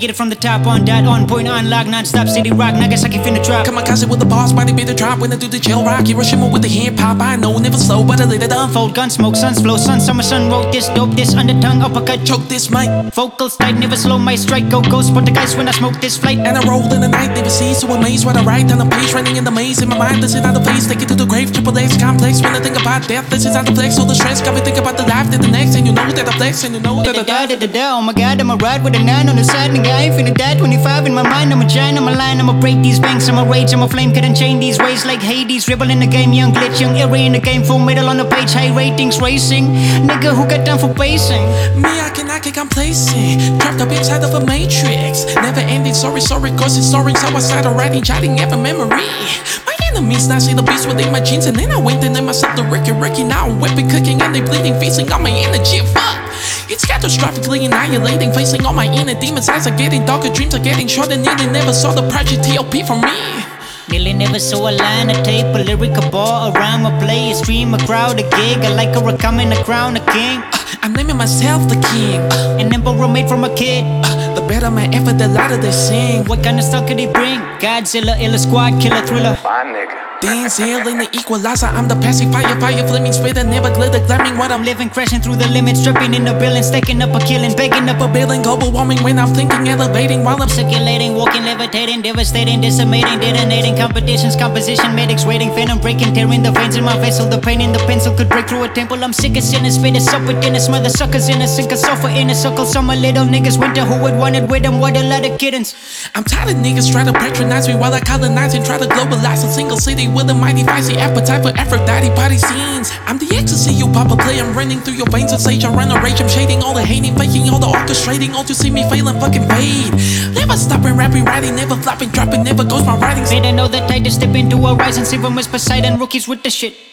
get it from the top, on dot, on point, on lock, non-stop, city rock, Nagasaki finna drop. Kamikaze with the boss, body beat the drop. When I do the chill rock, Hiroshima with the hip hop. I know, never slow, but I let it unfold. Gun smoke, suns flow, sun, summer sun, wrote this dope, this undertongue, uppercut, Choke this mic, vocals tight, never slow my strike, go ghost, but the guys when I smoke this flight. and I roll in the night, never see, so amazed what I write on the page, running in the maze in my mind. This is not the face, take it to the grave, triple X complex. When I think about death, this is not the flex, all the stress got me think about the life, then the next, and you know that I flex, and you know that I die. Oh my god, I'ma ride with a 9 on the side, nigga, I ain't finna die. 25 in my mind, I'ma shine, I'ma line, I'ma break these banks, I'ma rage, I'ma flame, couldn't chain these ways like Hades. Rebel in the game, young glitch, young eerie in the game, full middle on the page, high ratings racing. Nigga, who got time for pacing? Me, I cannot get complacent. Trapped up inside of a matrix. Never ending, sorry, cause it's soaring. So I started writing, jotting every memory. My enemies not see the beast within my jeans. And then I went and then myself the Ricky. Now I'm whipping, cooking, and they bleeding, feasting on my energy. Fuck! It's catastrophically annihilating. Facing all my inner demons. Eyes are getting darker, dreams are getting shorter. Nearly never saw the project TLP from me. Nearly never saw a line, a tape, a lyric, a bar, a rhyme, a play, a stream, a crowd, a gig. I like a coming, a crown, a king. I'm naming myself the king. An emperor made from a kid. The better my effort, the louder they sing. What kind of stuff could he bring? Godzilla, illa squad, killer thriller. Fine nigga. Denzel in the equalizer, I'm the pacifier, fire flaming spitter, never glitter, glamming what I'm Living, crashing through the limits, tripping in the building, stacking up a killing, begging up a building, global warming when I'm thinking, elevating while I'm circulating, walking, levitating, devastating, decimating, detonating, competitions, composition, medics, waiting, venom, breaking, tearing the veins in my vessel, the pain in the pencil could break through a temple. I'm sick of sinners, spit it up within us, mother suckers in a sink, a sulfur in a circle, some little niggas winter who would want it with them, what a lot of kittens. I'm tired of niggas try to patronize me while I colonize and try to globalize a single city with a mighty feisty appetite for Aphrodite party scenes. I'm the ecstasy you papa play, I'm running through your veins of sage, I run a rage, I'm shading all the hating, faking all the orchestrating, all to see me failing fucking fade. Never stopping, rapping, writing, never flopping, dropping, never goes my writings. Better know that I just step into a rise and see them as Poseidon, rookies with the shit.